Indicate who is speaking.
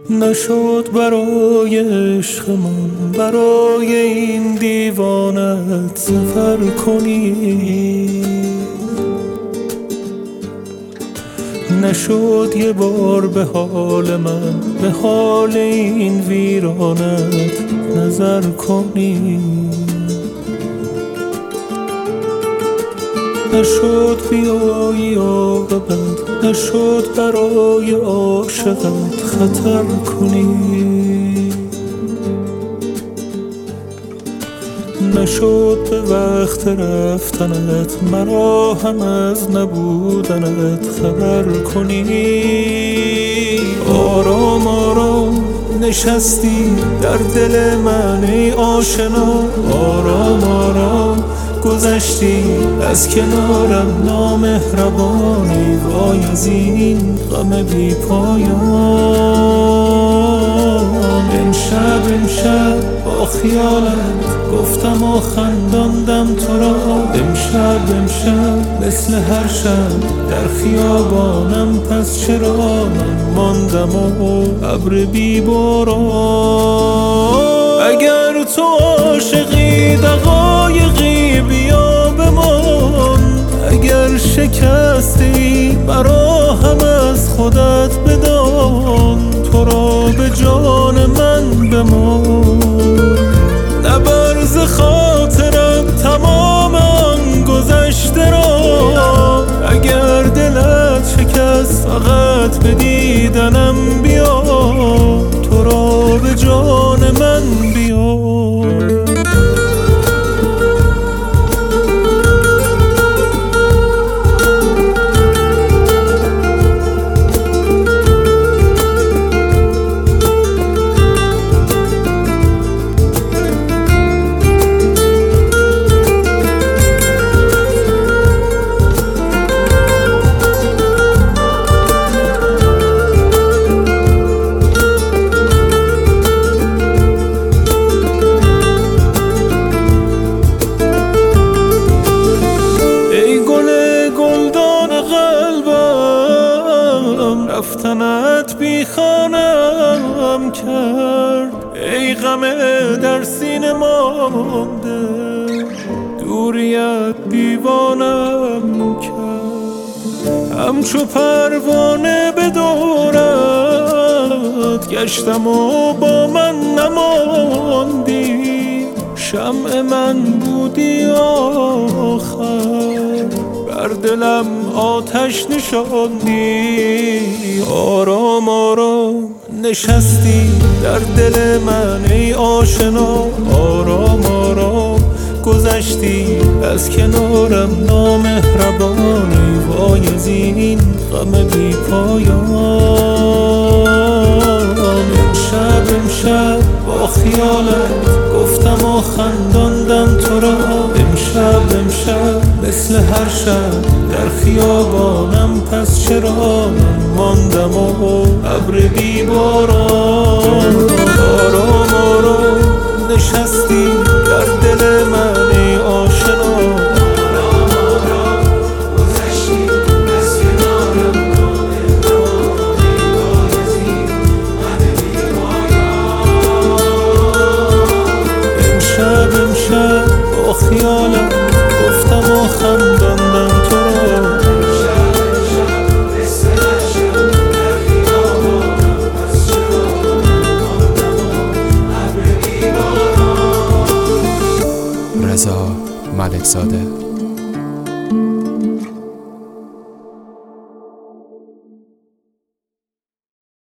Speaker 1: نشد برای عشقمون، برای این دیوانت سفر کنی. نشد یه بار به حال من، به حال این ویرانت نظر کنی. نشد بیایی عاقبت، نشد برای عاشقت خطر کنی. نشد به وقت رفتنت، مرا هم از نبودنت خبر کنی. آرام آرام نشستی در دل من ای آشنا، آرام آرام گذشتی از کنارم نامهربانی. وای از این غم بی پایان. امشب با خیالت گفتم و خنداندم تو را. امشب مثل هر شب در خیابانم، پس چرا من ماندم و ابر بی باران. اگر تو عاشقی دقایقی بیا بمان، اگر شکستی مرا هم از خودت بدان. تو را به جان من بمان، نبرز خاطرم تمام آن گذشته را. اگر دلت شکست فقط به دیدنم بیا، تو را به جان من بیا. رفتنت بی خانم کرد، ای غم در سینه مانده. دوریت دیوانم کرد، همچو پروانه به دورت گشتم و با من نماندی. شمع من بودی آخر، بر دلم آتش نشاندی. آرام آرام نشستی در دل من ای آشنا، آرام آرام گذشتی از کنارم نامهربانی. وای از این غم بی پایان. امشب با خیالت گفتم و خنداندم تو را. امشب مثل هر شب در خیابانم، پس چرا من ماندم و ابر بی باران. آرام آرام نشستی در دل من ای آشنا، آرام آرام گذشتی از کنارم نامهربانی. وای از این غم بی پایان. امشب با خیالت گفتم و خنداندم تو را.
Speaker 2: رضا ملکزاده.